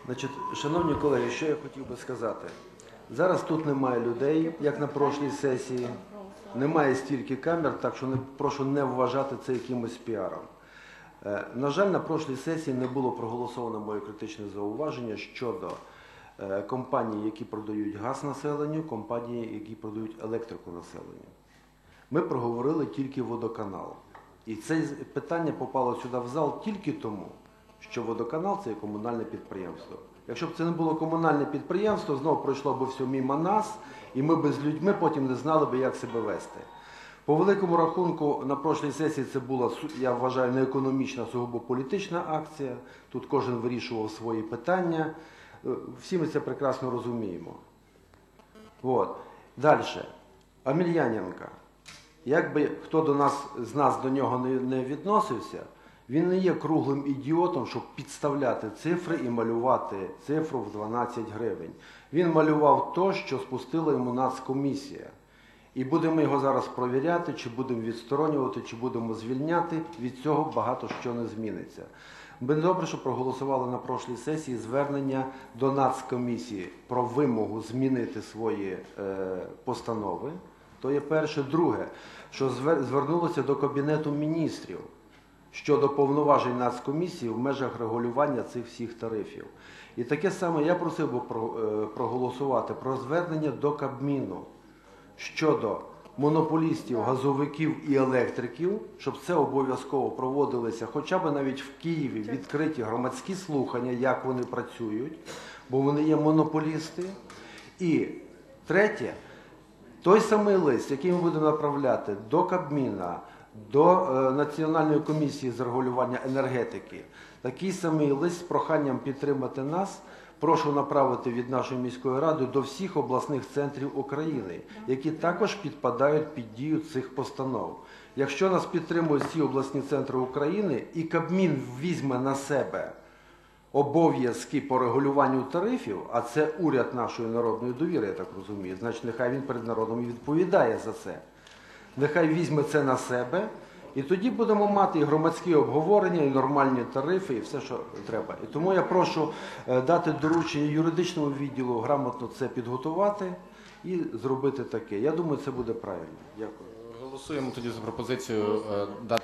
Значить, шановні колеги, що я хотів би сказати. Зараз тут немає людей, як на прошлій сесії, немає стільки камер, так що прошу не вважати це якимось піаром. На жаль, на прошлій сесії не було проголосовано моє критичне зауваження щодо компаній, які продають газ населенню, компаній, які продають електрику населенню. Ми проговорили тільки водоканал. І це питання попало сюди в зал тільки тому, що водоканал – це є комунальне підприємство. Якщо б це не було комунальне підприємство, знову пройшло б все мимо нас, і ми б з людьми потім не знали б, як себе вести. По великому рахунку, на прошлій сесії це була, я вважаю, не економічна, а сугубо політична акція. Тут кожен вирішував свої питання. Всі ми це прекрасно розуміємо. От. Далі. Амельяненко. Як би хто з нас до нього не відносився, він не є круглим ідіотом, щоб підставляти цифри і малювати цифру в 12 гривень. Він малював то, що спустила йому Нацкомісія. І будемо його зараз провіряти, чи будемо відсторонювати, чи будемо звільняти, від цього багато що не зміниться. Ми добре, що проголосували на прошлій сесії звернення до Нацкомісії про вимогу змінити свої постанови. То є перше. Друге, що звернулося до Кабінету міністрів щодо повноважень Нацкомісії в межах регулювання цих всіх тарифів. І таке саме я просив би проголосувати про звернення до Кабміну щодо монополістів, газовиків і електриків, щоб це обов'язково проводилися хоча б навіть в Києві відкриті громадські слухання, як вони працюють, бо вони є монополісти. І третє, той самий лист, який ми будемо направляти до Кабміна, до Національної комісії з регулювання енергетики, такий самий лист з проханням підтримати нас, прошу направити від нашої міської ради до всіх обласних центрів України, які також підпадають під дію цих постанов. Якщо нас підтримують всі обласні центри України і Кабмін візьме на себе обов'язки по регулюванню тарифів, а це уряд нашої народної довіри, я так розумію, значить нехай він перед народом і відповідає за це. Нехай візьме це на себе, і тоді будемо мати і громадські обговорення, і нормальні тарифи, і все, що треба. І тому я прошу дати доручення юридичному відділу грамотно це підготувати і зробити таке. Я думаю, це буде правильно. Дякую. Голосуємо тоді за пропозицію дати